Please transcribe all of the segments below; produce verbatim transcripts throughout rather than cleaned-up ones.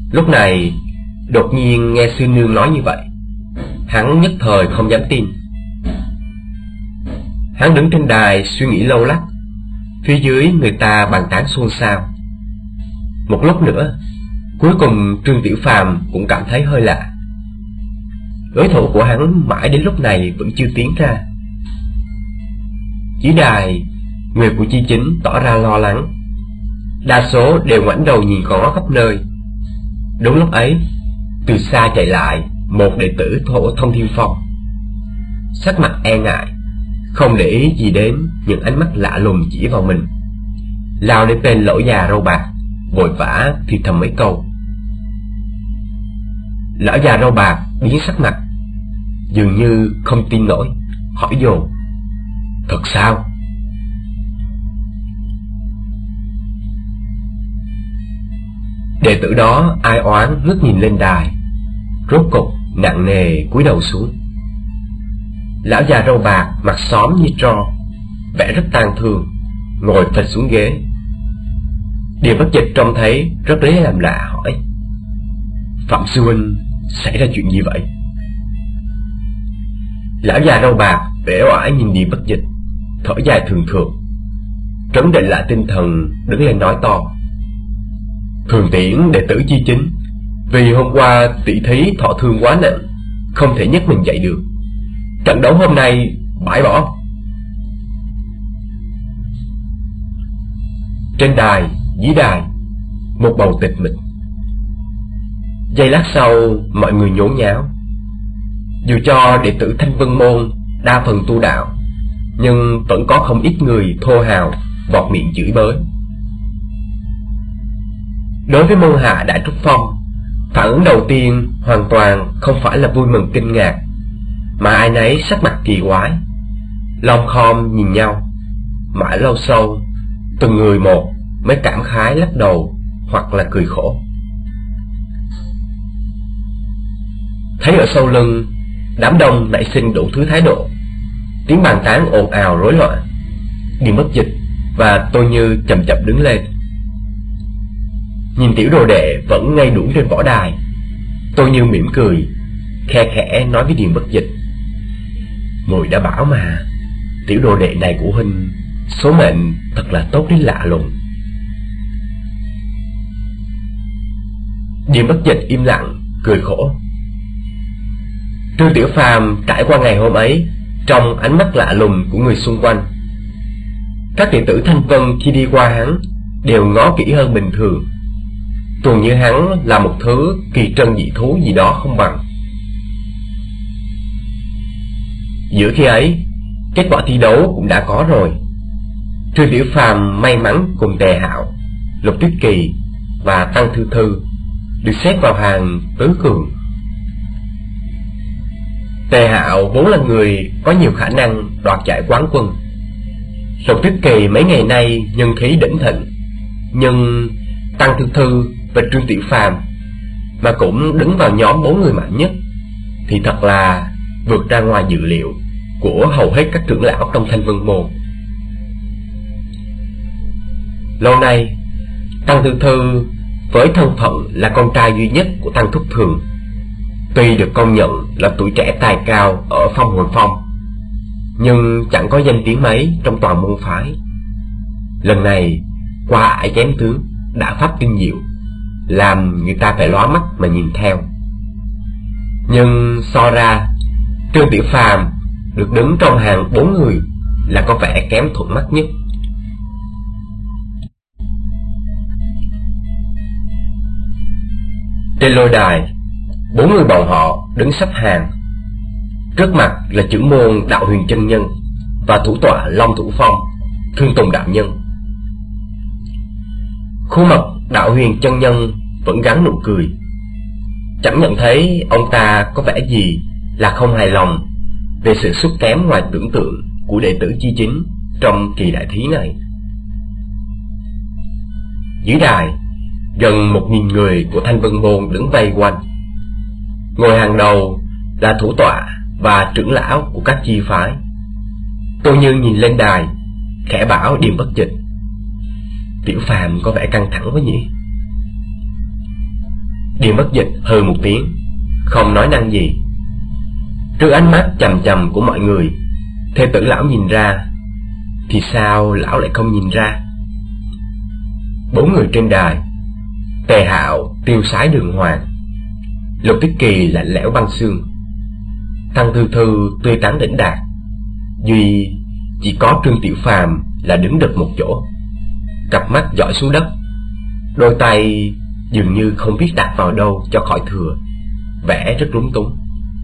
Lúc này đột nhiên nghe sư nương nói như vậy, hắn nhất thời không dám tin. Hắn đứng trên đài suy nghĩ lâu lắc. Phía dưới người ta bàn tán xôn xao. Một lúc nữa, cuối cùng Trương Tiểu Phàm cũng cảm thấy hơi lạ. Đối thủ của hắn mãi đến lúc này vẫn chưa tiến ra. Dưới đài, người của Chi Chính tỏ ra lo lắng. Đa số đều ngoảnh đầu nhìn ngó khắp nơi. Đúng lúc ấy, từ xa chạy lại một đệ tử thổ Thông Thiên Phong, sắc mặt e ngại, không để ý gì đến những ánh mắt lạ lùng chỉ vào mình, lao đến tên lỗ già râu bạc, vội vã thì thầm mấy câu. Lão già râu bạc biến sắc mặt, dường như không tin nổi, hỏi dồn: Thật sao? Đệ tử đó ai oán ngước nhìn lên đài, rốt cục nặng nề cúi đầu xuống. Lão già râu bạc mặt xóm như tro, vẻ rất tang thương, ngồi phịch xuống ghế. Điền Bất Dịch trông thấy rất lấy làm lạ, hỏi: Phạm sư huynh, xảy ra chuyện gì vậy? Lão già râu bạc vẻ oải nhìn Điền Bất Dịch, thở dài thường thường, trấn định lại tinh thần, đứng lên nói to: Thường Tiễn đệ tử Chi Chính, vì hôm qua tỷ thí thọ thương quá nặng, không thể nhấc mình dậy được. Trận đấu hôm nay bãi bỏ. Trên đài, dưới đài, một bầu tịch mịch. Giây lát sau, mọi người nhốn nháo. Dù cho đệ tử Thanh Vân Môn đa phần tu đạo, nhưng vẫn có không ít người thô hào vọt miệng chửi bới. Đối với môn hạ Đại Trúc Phong, phản ứng đầu tiên hoàn toàn không phải là vui mừng kinh ngạc, mà ai nấy sắc mặt kỳ quái, lom khom nhìn nhau. Mãi lâu sau, từng người một mới cảm khái lắc đầu hoặc là cười khổ. Thấy ở sau lưng, đám đông nảy sinh đủ thứ thái độ, tiếng bàn tán ồn ào rối loạn. Điền Bất Dịch và Tô Như chậm chậm đứng lên. Nhìn tiểu đồ đệ vẫn ngay đuổi trên võ đài, Tô Như mỉm cười, khe khẽ nói với Điền Bất Dịch: Mùi đã bảo mà, tiểu đồ đệ này của huynh số mệnh thật là tốt đến lạ lùng. Điền Bất Dịch im lặng, cười khổ. Trương Tiểu Phàm trải qua ngày hôm ấy trong ánh mắt lạ lùng của người xung quanh. Các đệ tử Thanh Vân khi đi qua hắn đều ngó kỹ hơn bình thường, tuần như hắn là một thứ kỳ trân dị thú gì đó không bằng. Giữa khi ấy, kết quả thi đấu cũng đã có rồi. Trương Tiểu Phàm may mắn cùng Tề Hạo, Lục Tuyết Kỳ và Tăng Thư Thư được xếp vào hàng tứ cường. Tề Hạo vốn là người có nhiều khả năng đoạt giải quán quân. Lục Tuyết Kỳ mấy ngày nay nhân khí đỉnh thịnh, nhưng Tăng Thư Thư và Trương Tiểu Phàm mà cũng đứng vào nhóm bốn người mạnh nhất thì thật là vượt ra ngoài dự liệu của hầu hết các trưởng lão trong Thanh Vân Môn. Lâu nay, Tăng Thư Thư với thân phận là con trai duy nhất của Tăng Thúc Thường, tuy được công nhận là tuổi trẻ tài cao ở Phong Hồn Phong, nhưng chẳng có danh tiếng mấy trong toàn môn phái. Lần này qua ải chém tướng đã pháp tinh diệu, làm người ta phải lóa mắt mà nhìn theo. Nhưng so ra, Trương Tiểu Phàm được đứng trong hàng bốn người là có vẻ kém thuận mắt nhất. Trên lôi đài, bốn người bọn họ đứng sắp hàng. Trước mặt là trưởng môn Đạo Huyền chân nhân và thủ tọa Long Thủ Phong, Thương Tùng đạo nhân. Khuôn mặt Đạo Huyền chân nhân vẫn gắn nụ cười, chẳng nhận thấy ông ta có vẻ gì là không hài lòng về sự sút kém ngoài tưởng tượng của đệ tử Chi Chính trong kỳ đại thí này. Dưới đài, gần một nghìn người của Thanh Vân Môn đứng vây quanh. Ngồi hàng đầu là thủ tọa và trưởng lão của các chi phái. Tô Như nhìn lên đài, khẽ bảo Điền Bất Dịch: Tiểu Phàm có vẻ căng thẳng quá nhỉ? Viên Bất Dịch hừ một tiếng, không nói năng gì. Trước ánh mắt chằm chằm của mọi người, thê tử lão nhìn ra, thì sao lão lại không nhìn ra? Bốn người trên đài: Tề Hạo tiêu sái đường hoàng, Lục Tuyết Kỳ lạnh lẽo băng xương, Tăng Thư Thư tươi tắn đỉnh đạt, duy chỉ có Trương Tiểu Phàm là đứng đực một chỗ, cặp mắt dõi xuống đất, đôi tay dường như không biết đặt vào đâu cho khỏi thừa, vẻ rất lúng túng.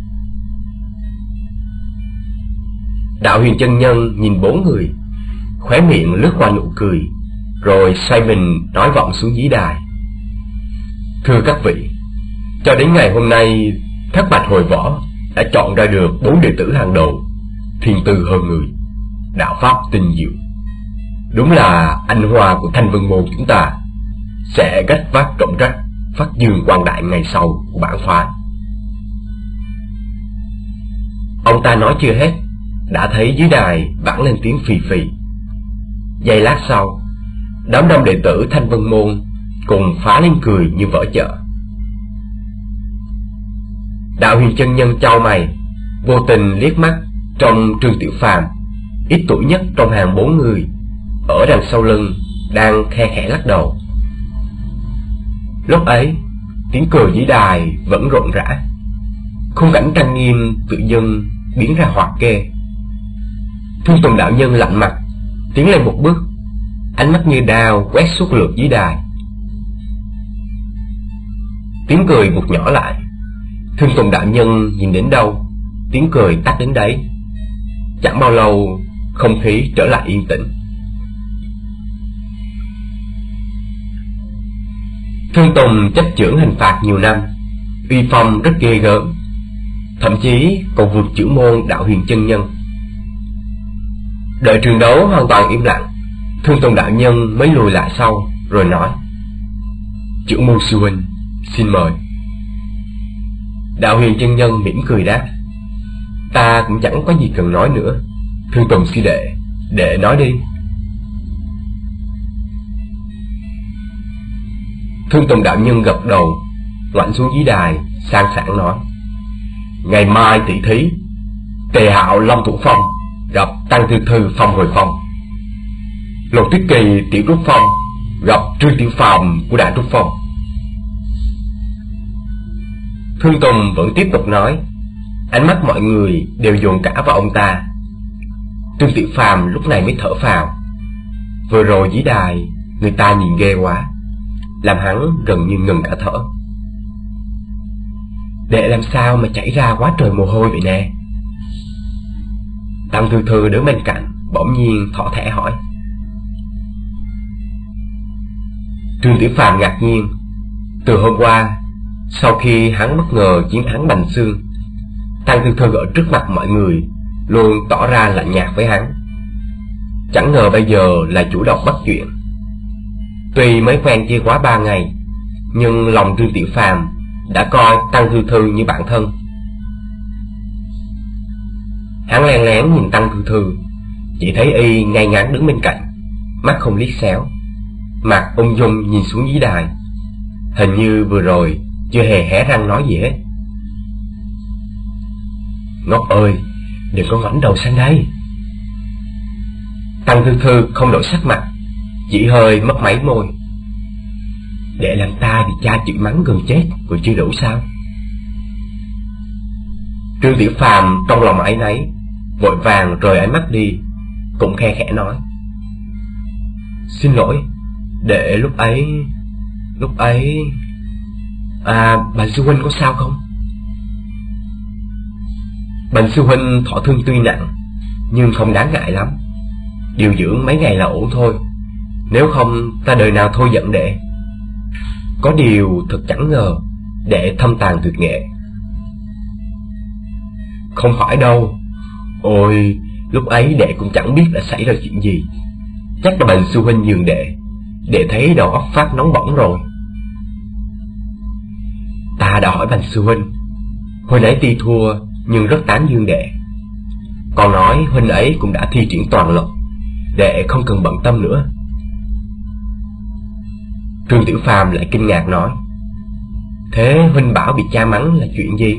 Đạo Huyền chân nhân nhìn bốn người, khóe miệng lướt qua nụ cười, rồi xoay mình nói vọng xuống dưới đài: Thưa các vị, cho đến ngày hôm nay, Thất Bạch Hội Võ đã chọn ra được bốn đệ tử hàng đầu, thiên tư hơn người, đạo pháp tinh diệu. Đúng là anh hoa của Thanh Vân Môn chúng ta sẽ gánh vác trọng trách phát dương quang đại ngày sau của bản phái. Ông ta nói chưa hết, đã thấy dưới đài vẳng lên tiếng phì phì. Giây lát sau, đám đông đệ tử Thanh Vân Môn cùng phá lên cười như vỡ chợ. Đạo Huyền chân nhân chau mày, vô tình liếc mắt trong Trương Tiểu Phàm, ít tuổi nhất trong hàng bốn người, ở đằng sau lưng đang khe khẽ lắc đầu. Lúc ấy, tiếng cười dưới đài vẫn rộn rã, khung cảnh trang nghiêm tự dưng biến ra hoạt kê. Thương Tùng đạo nhân lạnh mặt tiến lên một bước, ánh mắt như đao quét suốt lượt dưới đài. Tiếng cười vụt nhỏ lại. Thương Tùng đạo nhân nhìn đến đâu, tiếng cười tắt đến đấy. Chẳng bao lâu, không khí trở lại yên tĩnh. Thương Tùng chấp chưởng hình phạt nhiều năm, uy phong rất ghê gớm, thậm chí còn vượt chưởng môn Đạo Huyền chân nhân. Đợi trường đấu hoàn toàn im lặng, Thương Tùng đạo nhân mới lùi lại sau, rồi nói: Chưởng môn sư huynh, xin mời. Đạo Huyền chân nhân mỉm cười đáp: Ta cũng chẳng có gì cần nói nữa, Thương Tùng sư đệ, đệ nói đi. Thương Tùng đạo nhân gật đầu, ngoảnh xuống dưới đài, sang sảng nói: Ngày mai tỷ thí, Tề Hạo Long Thủ Phong gặp Tăng Thư Thư Phong Hồi Phong, Lục Tuyết Kỳ Tiểu Trúc Phong gặp Trương Tiểu Phàm của Đại Trúc Phong. Thương Tùng vẫn tiếp tục nói, ánh mắt mọi người đều dồn cả vào ông ta. Trương Tiểu Phàm lúc này mới thở phào. Vừa rồi dưới đài, người ta nhìn ghê quá, làm hắn gần như ngừng cả thở. Đệ làm sao mà chảy ra quá trời mồ hôi vậy nè? Tăng Thư Thư đứng bên cạnh bỗng nhiên thỏ thẻ hỏi. Trương Tiểu Phàm ngạc nhiên. Từ hôm qua, sau khi hắn bất ngờ chiến thắng Bành Xương, Tăng Thư Thư ở trước mặt mọi người luôn tỏ ra lạnh nhạt với hắn. Chẳng ngờ bây giờ lại chủ động bắt chuyện. Tuy mới quen chưa quá ba ngày, nhưng lòng Trương Tiểu Phàm đã coi Tăng Thư Thư như bạn thân. Hắn lén lén nhìn Tăng Thư Thư, chỉ thấy y ngay ngắn đứng bên cạnh, mắt không liếc xéo, mặt ung dung nhìn xuống dưới đài, hình như vừa rồi chưa hề hé răng nói gì hết. Ngốc ơi, đừng có ngoảnh đầu sang đây. Tăng Thư Thư không đổi sắc mặt, chỉ hơi mất máy môi. Để làm ta bị cha chửi mắng gần chết còn chưa đủ sao? Trương Tiểu Phàm trong lòng áy náy, vội vàng rời ánh mắt đi, cũng khe khẽ nói: Xin lỗi, để lúc ấy... Lúc ấy... À, Bành sư huynh có sao không? Bành sư huynh thọ thương tuy nặng, nhưng không đáng ngại lắm. Điều dưỡng mấy ngày là ổn thôi, nếu không ta đời nào thôi giận đệ. Có điều thật chẳng ngờ đệ thâm tàn tuyệt nghệ. Không phải đâu. Ôi, lúc ấy đệ cũng chẳng biết đã xảy ra chuyện gì. Chắc là Bành sư huynh nhường đệ, đệ thấy đầu óc phát nóng bỏng rồi. Ta đã hỏi Bành sư huynh, hồi nãy tuy thua nhưng rất tán dương đệ, còn nói huynh ấy cũng đã thi triển toàn lực, đệ không cần bận tâm nữa. Trương Tiểu Phàm lại kinh ngạc nói: Thế huynh bảo bị cha mắng là chuyện gì?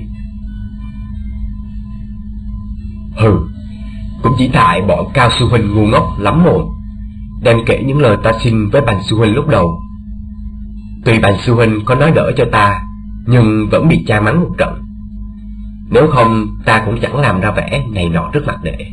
Hừ, cũng chỉ tại bọn Cao sư huynh ngu ngốc lắm mồm, đem kể những lời ta xin với Bành sư huynh lúc đầu. Tuy Bành sư huynh có nói đỡ cho ta, nhưng vẫn bị cha mắng một trận. Nếu không, ta cũng chẳng làm ra vẻ này nọ trước mặt đệ.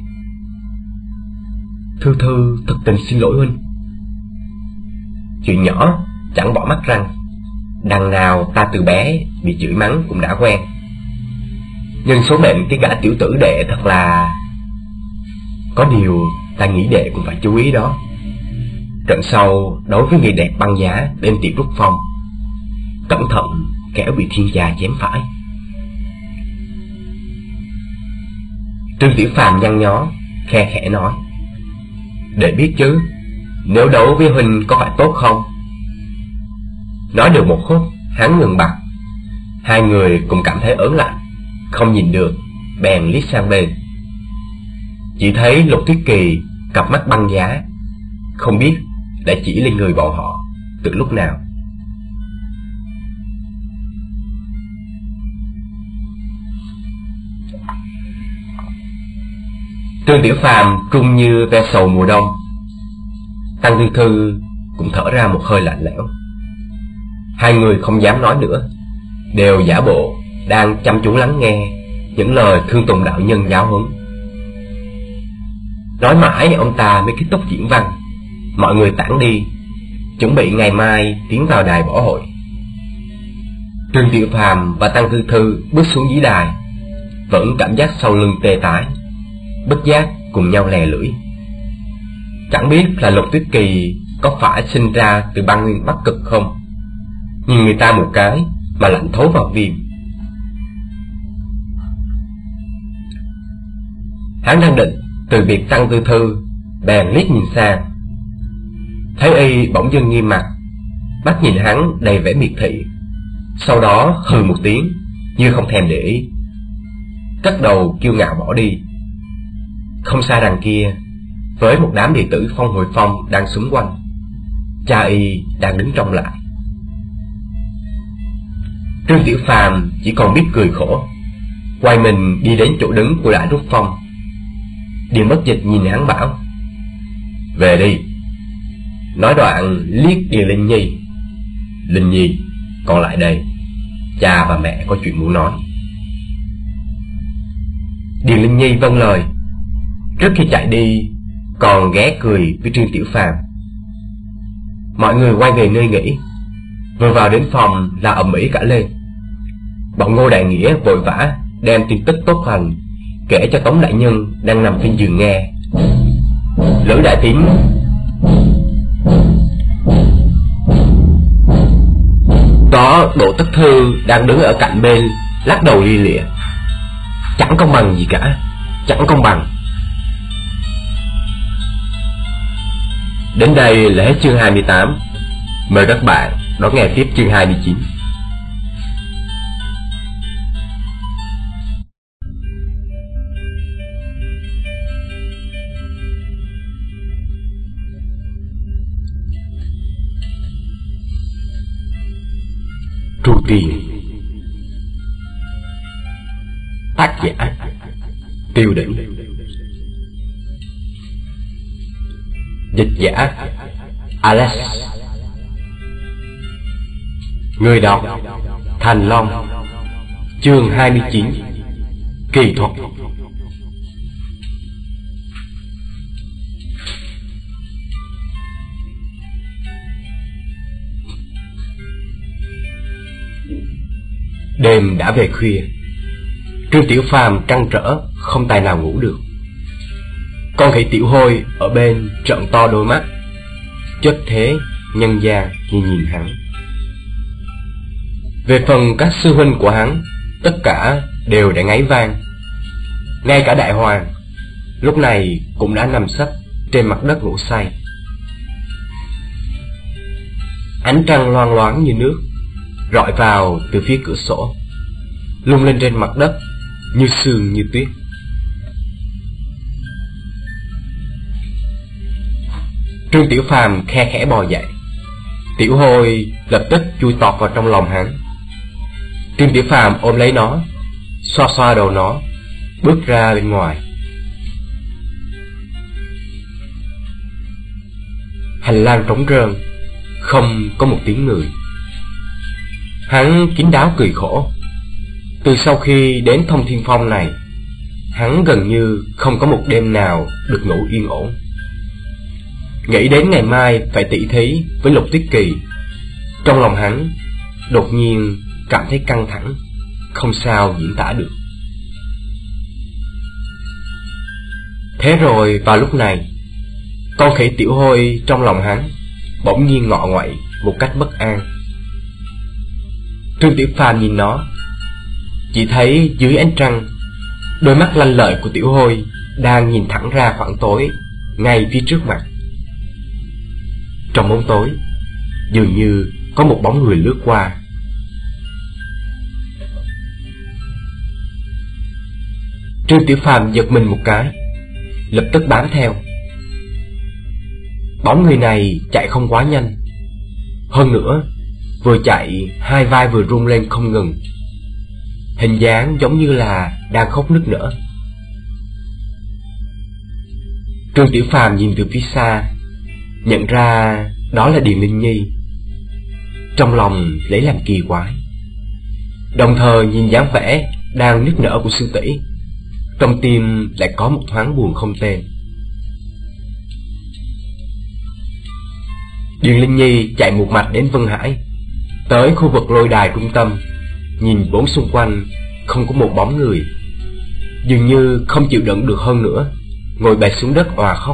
Thư Thư thực tình xin lỗi huynh. Chuyện nhỏ chẳng bỏ mắt răng, đằng nào ta từ bé bị chửi mắng cũng đã quen. Nhưng số mệnh cái gã tiểu tử đệ thật là... Có điều ta nghĩ đệ cũng phải chú ý đó. Trận sau đối với người đẹp băng giá bên tiệm Trúc Phong, cẩn thận kẻo bị thiên gia chém phải. Trương Tiểu Phàm nhăn nhó khe khẽ nói: Đệ biết chứ, nếu đấu với huynh có phải tốt không? Nói được một khúc, hắn ngừng bặt. Hai người cùng cảm thấy ớn lạnh, không nhìn được, bèn liếc sang bên. Chỉ thấy Lục Tuyết Kỳ cặp mắt băng giá, không biết đã chỉ lên người bọn họ từ lúc nào. Trương Tiểu Phàm trung như ve sầu mùa đông. Tăng Thư Thư cũng thở ra một hơi lạnh lẽo. Hai người không dám nói nữa, đều giả bộ đang chăm chú lắng nghe những lời Thương Tùng đạo nhân giáo huấn. Nói mãi ông ta mới kết thúc diễn văn. Mọi người tản đi, chuẩn bị ngày mai tiến vào đài võ hội. Trương Tiểu Phàm và Tăng Thư Thư bước xuống dưới đài, vẫn cảm giác sau lưng tê tái, bất giác cùng nhau lè lưỡi. Chẳng biết là Lục Tuyết Kỳ có phải sinh ra từ băng nguyên Bắc Cực không, nhìn người ta một cái mà lạnh thấu vào tim. Hắn đang định từ biệt Tăng Tư Thư, bèn liếc nhìn sang, thấy y bỗng dưng nghiêm mặt, mắt nhìn hắn đầy vẻ miệt thị, sau đó hừ một tiếng như không thèm để ý, cất đầu kiêu ngạo bỏ đi. Không xa đằng kia, với một đám đệ tử Phong Hội Phong đang xung quanh, cha y đang đứng trông lại. Trương Tiểu Phàm chỉ còn biết cười khổ, quay mình đi đến chỗ đứng của Đại Trúc Phong. Điền Bất Dịch nhìn hắn bảo: Về đi. Nói đoạn liếc Điền Linh Nhi: Linh Nhi, còn lại đây, cha và mẹ có chuyện muốn nói. Điền Linh Nhi vâng lời. Trước khi chạy đi còn ghé cười với Trương Tiểu Phàm. Mọi người quay về nơi nghỉ. Vừa vào đến phòng là ầm ĩ cả lên. Bọn Ngô Đại Nghĩa vội vã đem tin tức tốt lành kể cho Tống đại nhân đang nằm trên giường nghe. Lữ Đại Tín có Đỗ Tất Thư đang đứng ở cạnh bên, lắc đầu li lịa: Chẳng công bằng gì cả, chẳng công bằng. Đến đây là hết chương hai mươi tám. Mời các bạn đón nghe tiếp chương hai mươi chín. Tru Tiền. Tác giả Tiêu Đỉnh. Dịch giả Alex. Người đọc Thành Long. Chương hai mươi chín. Kỳ thuật. Đêm đã về khuya, Trương Tiểu Phàm trăn trở không tài nào ngủ được. Con khỉ Tiểu Hôi ở bên trợn to đôi mắt, chất thế nhân gian khi nhìn hắn. Về phần các sư huynh của hắn, tất cả đều đã ngáy vang. Ngay cả Đại Hoàng lúc này cũng đã nằm sấp trên mặt đất ngủ say. Ánh trăng loang loáng như nước rọi vào từ phía cửa sổ, lung lên trên mặt đất như sương như tuyết. Trương Tiểu Phàm khe khẽ bò dậy. Tiểu Hôi lập tức chui tọt vào trong lòng hắn. Trương Tiểu Phàm ôm lấy nó, xoa xoa đầu nó, bước ra bên ngoài. Hành lang trống rơn, không có một tiếng người. Hắn kín đáo cười khổ. Từ sau khi đến Thông Thiên Phong này, hắn gần như không có một đêm nào được ngủ yên ổn. Nghĩ đến ngày mai phải tỉ thí với Lục Tuyết Kỳ, trong lòng hắn đột nhiên cảm thấy căng thẳng, không sao diễn tả được. Thế rồi vào lúc này, con khỉ Tiểu Hôi trong lòng hắn bỗng nhiên ngọ nguậy một cách bất an. Trương Tiểu Phàm nhìn nó, chỉ thấy dưới ánh trăng, đôi mắt lanh lợi của Tiểu Hôi đang nhìn thẳng ra khoảng tối ngay phía trước mặt. Trong bóng tối, dường như có một bóng người lướt qua. Trương Tiểu Phàm giật mình một cái, lập tức bám theo. Bóng người này chạy không quá nhanh, hơn nữa vừa chạy hai vai vừa rung lên không ngừng, hình dáng giống như là đang khóc nức nở. Trương Tiểu Phàm nhìn từ phía xa, nhận ra đó là Điền Linh Nhi. Trong lòng lấy làm kỳ quái, đồng thời nhìn dáng vẻ đang nức nở của sư tỷ, trong tim lại có một thoáng buồn không tên. Điền Linh Nhi chạy một mạch đến Vân Hải, tới khu vực lôi đài trung tâm, nhìn bốn xung quanh không có một bóng người, dường như không chịu đựng được hơn nữa, ngồi bệt xuống đất òa khóc.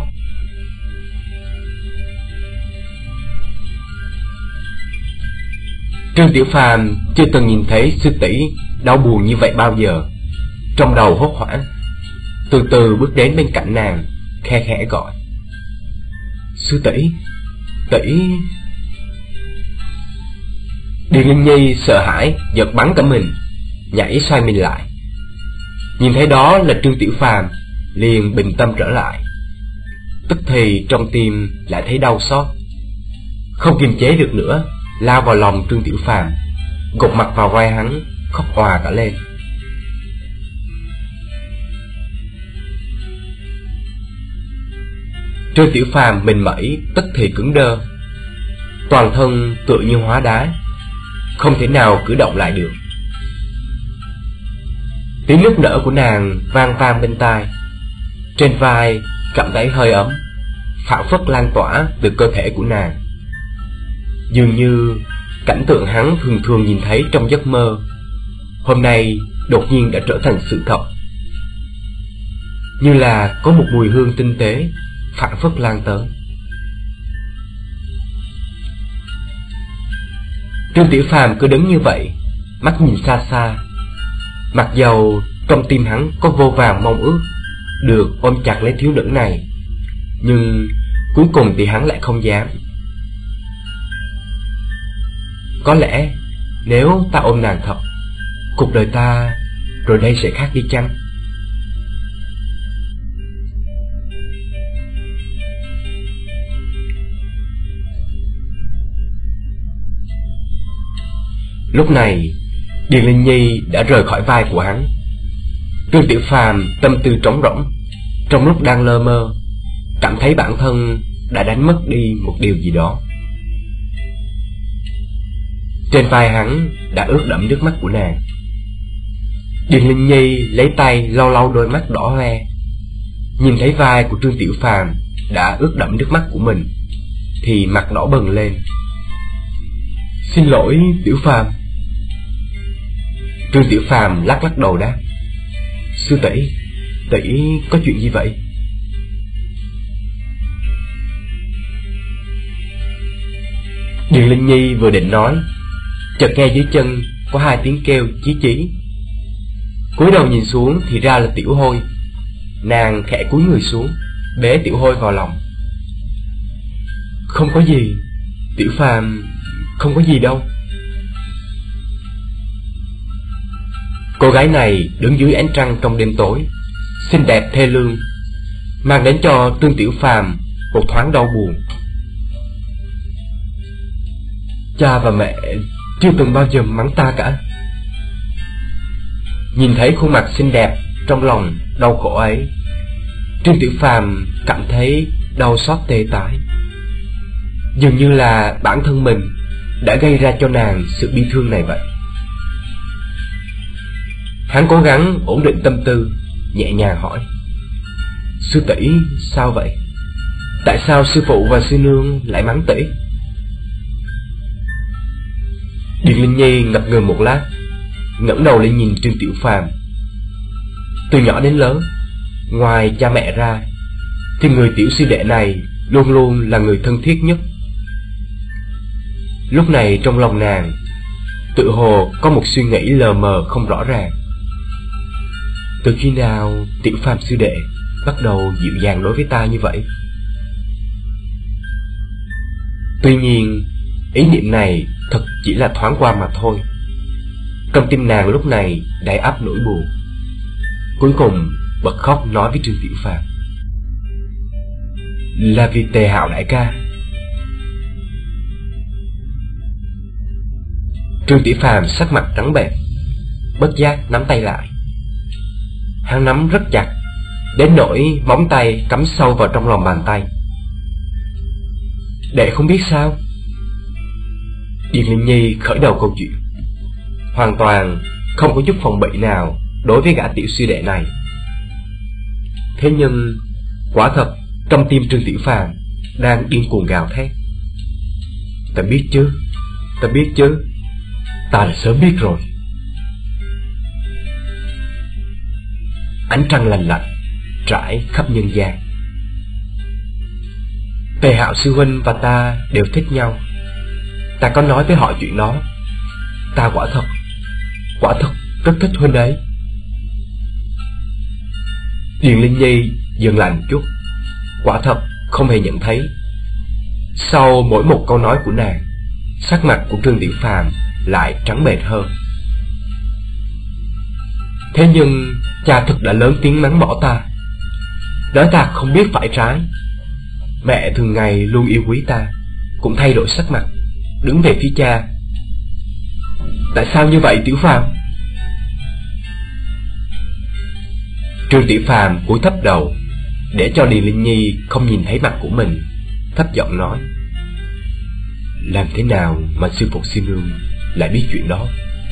Trương Tiểu Phàm chưa từng nhìn thấy sư tỷ đau buồn như vậy bao giờ, trong đầu hốt hoảng, từ từ bước đến bên cạnh nàng, khe khẽ gọi: "Sư tỷ, tỷ." Điền Linh Nhi sợ hãi giật bắn cả mình, nhảy xoay mình lại, nhìn thấy đó là Trương Tiểu Phàm, liền bình tâm trở lại. Tức thì trong tim lại thấy đau xót, không kiềm chế được nữa, lao vào lòng Trương Tiểu Phàm, gục mặt vào vai hắn, khóc òa cả lên. Trương Tiểu Phàm mình mẩy tức thì cứng đơ, toàn thân tựa như hóa đá, không thể nào cử động lại được. Tiếng nức nở của nàng vang vang bên tai, trên vai cảm thấy hơi ấm, phảng phất lan tỏa từ cơ thể của nàng. Dường như cảnh tượng hắn thường thường nhìn thấy trong giấc mơ, hôm nay đột nhiên đã trở thành sự thật. Như là có một mùi hương tinh tế phảng phất lan tới. Trương Tiểu Phàm cứ đứng như vậy, mắt nhìn xa xa, mặc dầu trong tim hắn có vô vàn mong ước được ôm chặt lấy thiếu nữ này, nhưng cuối cùng thì hắn lại không dám. Có lẽ nếu ta ôm nàng thật, cuộc đời ta rồi đây sẽ khác đi chăng? Lúc này, Điền Linh Nhi đã rời khỏi vai của hắn. Trương Tiểu Phàm tâm tư trống rỗng, trong lúc đang lơ mơ, cảm thấy bản thân đã đánh mất đi một điều gì đó. Trên vai hắn đã ướt đẫm nước mắt của nàng. Điền Linh Nhi lấy tay lau lau đôi mắt đỏ hoe, nhìn thấy vai của Trương Tiểu Phàm đã ướt đẫm nước mắt của mình, thì mặt đỏ bừng lên. "Xin lỗi Tiểu Phàm." Trương Tiểu Phàm lắc lắc đầu đáp: "Sư tỷ, tỷ có chuyện gì vậy?" Điền Linh Nhi vừa định nói, chợt nghe dưới chân có hai tiếng kêu chí chí. Cúi đầu nhìn xuống thì ra là Tiểu Hôi. Nàng khẽ cúi người xuống, bế Tiểu Hôi vào lòng. "Không có gì, Tiểu Phàm, không có gì đâu." Cô gái này đứng dưới ánh trăng trong đêm tối, xinh đẹp thê lương, mang đến cho Trương Tiểu Phàm một thoáng đau buồn. "Cha và mẹ chưa từng bao giờ mắng ta cả. Nhìn thấy khuôn mặt xinh đẹp trong lòng đau khổ ấy, Trương Tiểu Phàm cảm thấy đau xót tê tái. Dường như là bản thân mình đã gây ra cho nàng sự bi thương này vậy. Hắn cố gắng ổn định tâm tư, nhẹ nhàng hỏi: Sư tỷ sao vậy? Tại sao sư phụ và sư nương lại mắng tỷ? Điền Linh Nhi ngập ngừng một lát, ngẩng đầu lên nhìn Trương Tiểu Phàm. Từ nhỏ đến lớn, ngoài cha mẹ ra, thì người tiểu sư đệ này luôn luôn là người thân thiết nhất. Lúc này trong lòng nàng tự hồ có một suy nghĩ lờ mờ không rõ ràng. Từ khi nào Tiểu Phàm sư đệ bắt đầu dịu dàng đối với ta như vậy? Tuy nhiên, ý niệm này thật chỉ là thoáng qua mà thôi. Trong tim nàng lúc này đầy ắp nỗi buồn. Cuối cùng bật khóc nói với Trương Tiểu Phàm: Là vì Tề Hạo đại ca. Trương Tiểu Phàm sắc mặt trắng bệch, bất giác nắm tay lại. Hắn nắm rất chặt, đến nỗi móng tay cắm sâu vào trong lòng bàn tay. Đệ không biết sao? Điền Linh Nhi khởi đầu câu chuyện, hoàn toàn không có chút phòng bị nào đối với gã tiểu sư đệ này. Thế nhưng quả thật trong tim Trương Tiểu Phàm đang điên cuồng gào thét: Ta biết chứ, ta biết chứ, ta đã sớm biết rồi. Ánh trăng lành lạnh trải khắp nhân gian. Tề Hạo sư huynh và ta đều thích nhau. Ta có nói với họ chuyện đó. Ta quả thật, quả thật rất thích huynh ấy. Điền Linh Nhi dừng lại một chút, quả thật không hề nhận thấy. Sau mỗi một câu nói của nàng, sắc mặt của Trương Tiểu Phàm lại trắng bệch hơn. Thế nhưng cha thực đã lớn tiếng mắng bỏ ta, nói ta không biết phải trái. Mẹ thường ngày luôn yêu quý ta cũng thay đổi sắc mặt, đứng về phía cha. Tại sao như vậy Tiểu Phàm? Trương Tiểu Phàm cúi thấp đầu để cho Điền Linh Nhi không nhìn thấy mặt của mình, thấp giọng nói: Làm thế nào mà sư phụ sư nương lại biết chuyện đó?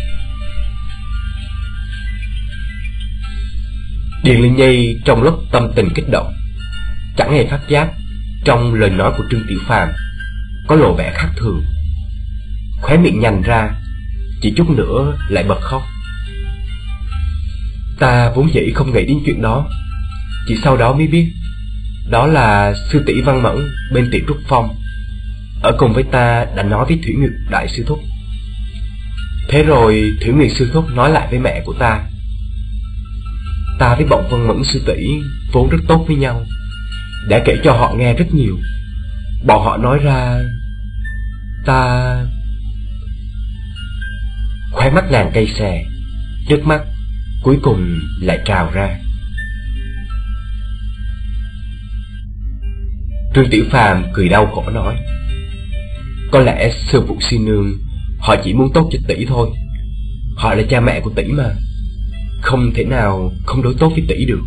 Điền Linh Nhi trong lúc tâm tình kích động, chẳng hề phát giác trong lời nói của Trương Tiểu Phàm có lộ vẻ khác thường. Khóe miệng nhành ra, chỉ chút nữa lại bật khóc. Ta vốn dĩ không nghĩ đến chuyện đó, chỉ sau đó mới biết đó là sư tỷ Văn Mẫn bên Tiểu Trúc Phong ở cùng với ta đã nói với Thủy Nguyệt đại sư thúc. Thế rồi Thủy Nguyệt sư thúc nói lại với mẹ của ta. Ta với bọn Văn Mẫn sư tỷ vốn rất tốt với nhau, đã kể cho họ nghe rất nhiều. Bọn họ nói ra ta... Khóe mắt nàng cay xè, nước mắt cuối cùng lại trào ra. Trương Tiểu Phàm cười đau khổ nói: Có lẽ sư phụ sư nương họ chỉ muốn tốt cho tỷ thôi. Họ là cha mẹ của tỷ mà, không thể nào không đối tốt với tỷ được.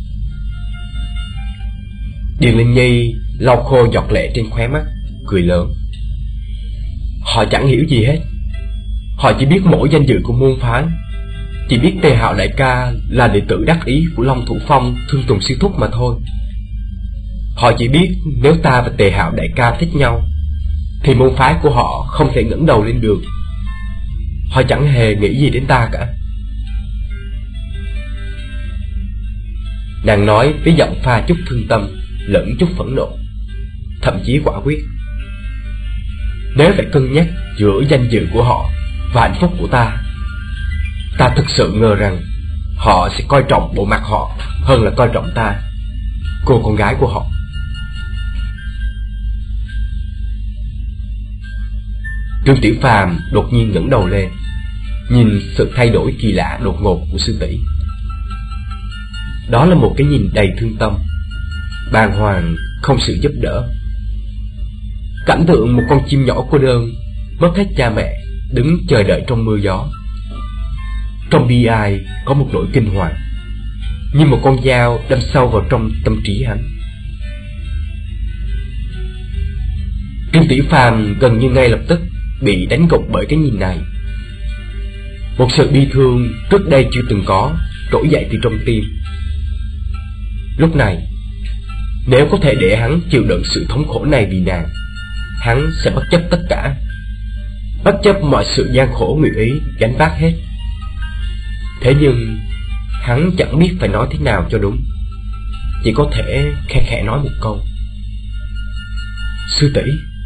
Điền Linh Nhi lau khô giọt lệ trên khóe mắt, cười lớn: Họ chẳng hiểu gì hết. Họ chỉ biết mỗi danh dự của môn phái, chỉ biết Tề Hạo đại ca là đệ tử đắc ý của Long Thủ Phong Thương Tùng sư thúc mà thôi. Họ chỉ biết nếu ta và Tề Hạo đại ca thích nhau thì môn phái của họ không thể ngẩng đầu lên được. Họ chẳng hề nghĩ gì đến ta cả. Nàng nói với giọng pha chút thương tâm lẫn chút phẫn nộ, thậm chí quả quyết. Nếu phải cân nhắc giữa danh dự của họ và hạnh phúc của ta, ta thực sự ngờ rằng họ sẽ coi trọng bộ mặt họ hơn là coi trọng ta, cô con gái của họ. Trương Tiểu Phàm đột nhiên ngẩng đầu lên, nhìn sự thay đổi kỳ lạ đột ngột của sư tỷ. Đó là một cái nhìn đầy thương tâm, bàng hoàng, không sự giúp đỡ. Cảnh tượng một con chim nhỏ cô đơn mất hết cha mẹ, đứng chờ đợi trong mưa gió. trong bi ai có một nỗi kinh hoàng, như một con dao đâm sâu vào trong tâm trí hắn. Trương Tiểu Phàm gần như ngay lập tức bị đánh gục bởi cái nhìn này. Một sự bi thương trước đây chưa từng có trỗi dậy từ trong tim. Lúc này, nếu có thể để hắn chịu đựng sự thống khổ này vì nàng, hắn sẽ bất chấp tất cả, bất chấp mọi sự gian khổ nguyện ý gánh vác hết. Thế nhưng hắn chẳng biết phải nói thế nào cho đúng, chỉ có thể khe khẽ nói một câu: "Sư tỷ,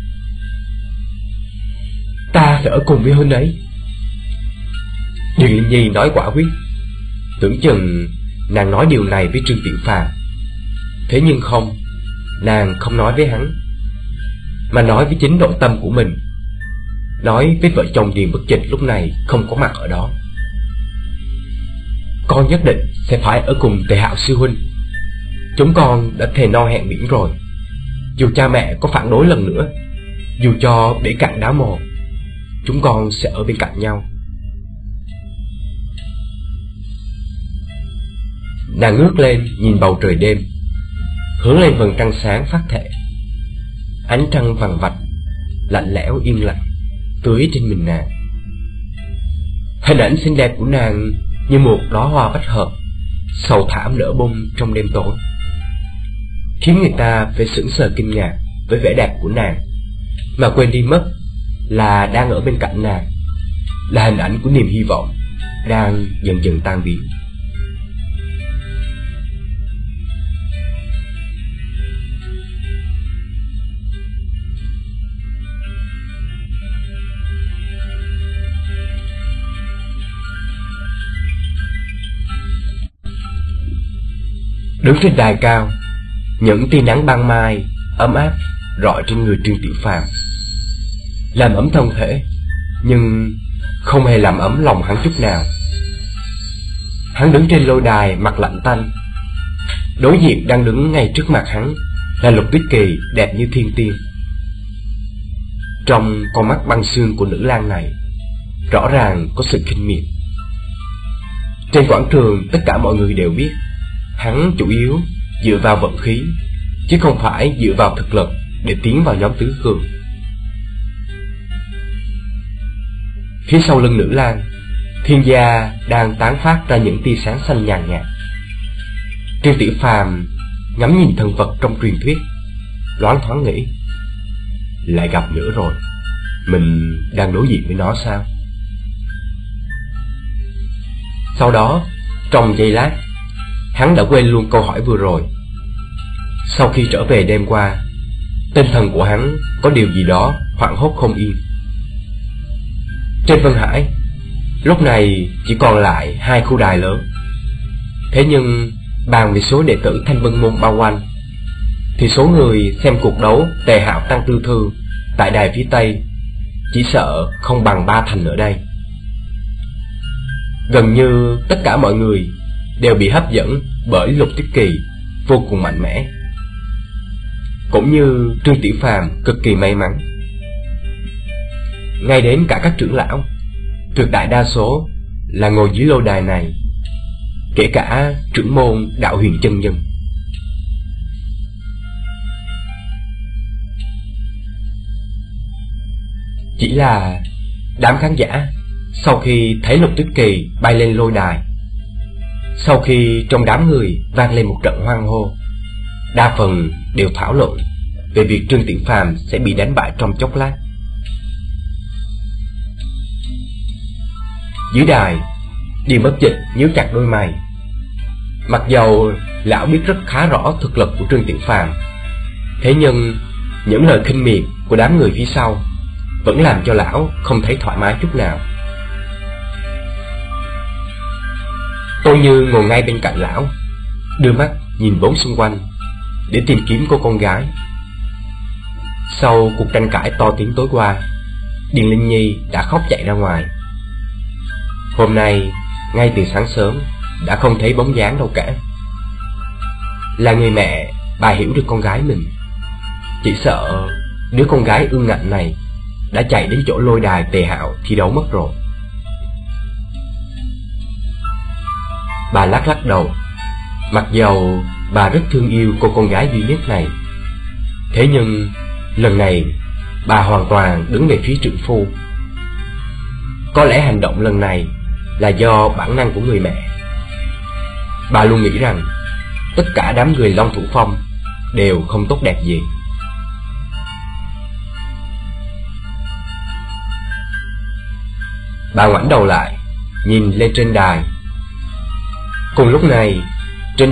ta sẽ ở cùng với Huynh ấy." Điền Linh Nhi nói quả quyết, tưởng chừng nàng nói điều này với Trương Tiểu Phàm. Thế nhưng không, nàng không nói với hắn, mà nói với chính nội tâm của mình, nói với vợ chồng Điền Bất Dịch lúc này không có mặt ở đó. "Con nhất định sẽ phải ở cùng Tề Hạo sư huynh. Chúng con đã thề no hẹn biển rồi. Dù cha mẹ có phản đối lần nữa, dù cho bể cạn đá mồ, chúng con sẽ ở bên cạnh nhau." Nàng ngước lên nhìn bầu trời đêm, hướng lên vầng trăng sáng phát thệ. Ánh trăng vằn vạch, lạnh lẽo yên lặng tưới trên mình nàng. Hình ảnh xinh đẹp của nàng như một đóa hoa bách hợp sầu thảm nở bông trong đêm tối, khiến người ta phải sững sờ kinh ngạc với vẻ đẹp của nàng, mà quên đi mất là đang ở bên cạnh nàng là hình ảnh của niềm hy vọng đang dần dần tan biến. Đứng trên đài cao, những tia nắng ban mai ấm áp rọi trên người Trương Tiểu Phàm, làm ấm thân thể, nhưng không hề làm ấm lòng hắn chút nào. Hắn đứng trên lôi đài mặt lạnh tanh. Đối diện đang đứng ngay trước mặt hắn là Lục Tuyết Kỳ đẹp như thiên tiên. Trong con mắt băng xương của nữ lang này rõ ràng có sự khinh miệt. Trên quảng trường tất cả mọi người đều biết hắn chủ yếu dựa vào vận khí, chứ không phải dựa vào thực lực để tiến vào nhóm tứ cường. Phía sau lưng nữ lang, thiên gia đang tán phát ra những tia sáng xanh nhàn nhạt. Trương Tiểu Phàm ngắm nhìn thần vật trong truyền thuyết, loáng thoáng nghĩ: lại gặp nữa rồi, mình đang đối diện với nó sao? Sau đó, trong giây lát, hắn đã quên luôn câu hỏi vừa rồi. Sau khi trở về đêm qua, tinh thần của hắn có điều gì đó hoảng hốt không yên. Trên Vân Hải, lúc này chỉ còn lại hai khu đài lớn. Thế nhưng bàn về số đệ tử Thanh Vân Môn bao quanh, thì số người xem cuộc đấu Tề Hạo Tăng Tư Thư tại đài phía Tây chỉ sợ không bằng ba thành ở đây. Gần như tất cả mọi người đều bị hấp dẫn bởi Lục Tuyết Kỳ vô cùng mạnh mẽ, cũng như Trương Tiểu Phàm cực kỳ may mắn. Ngay đến cả các trưởng lão, tuyệt đại đa số là ngồi dưới lôi đài này, kể cả trưởng môn Đạo Huyền chân nhân. Chỉ là đám khán giả sau khi thấy Lục Tuyết Kỳ bay lên lôi đài, sau khi trong đám người vang lên một trận hoan hô, đa phần đều thảo luận về việc Trương Tiểu Phàm sẽ bị đánh bại trong chốc lát. Dưới đài, Điền Bất Dịch nhíu chặt đôi mày. Mặc dầu lão biết rất khá rõ thực lực của Trương Tiểu Phàm, thế nhưng những lời khinh miệt của đám người phía sau vẫn làm cho lão không thấy thoải mái chút nào. Tôi Như ngồi ngay bên cạnh lão, đưa mắt nhìn bốn xung quanh để tìm kiếm cô con gái. Sau cuộc tranh cãi to tiếng tối qua, Điền Linh Nhi đã khóc chạy ra ngoài. Hôm nay, ngay từ sáng sớm, đã không thấy bóng dáng đâu cả. Là người mẹ, bà hiểu được con gái mình. Chỉ sợ đứa con gái ương ngạnh này đã chạy đến chỗ lôi đài Tề Hạo thi đấu mất rồi. Bà lắc lắc đầu. Mặc dầu bà rất thương yêu cô con gái duy nhất này, thế nhưng lần này bà hoàn toàn đứng về phía trượng phu. Có lẽ hành động lần này là do bản năng của người mẹ. Bà luôn nghĩ rằng tất cả đám người Long Thủ Phong đều không tốt đẹp gì. Bà ngoảnh đầu lại, nhìn lên trên đài. Cùng lúc này,